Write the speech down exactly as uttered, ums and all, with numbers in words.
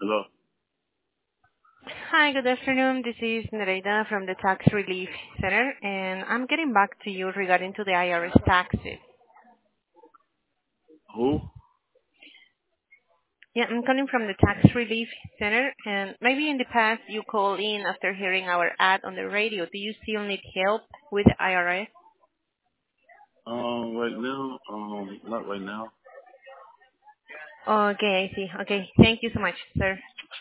Hello. Hi, good afternoon. This is Nereida from the Tax Relief Center, and I'm getting back to you regarding to the I R S taxes. Who? Yeah, I'm calling from the Tax Relief Center, and maybe in the past you called in after hearing our ad on the radio. Do you still need help with the I R S? Um, right now, um, not right now. Okay, I see. Okay, thank you so much, sir.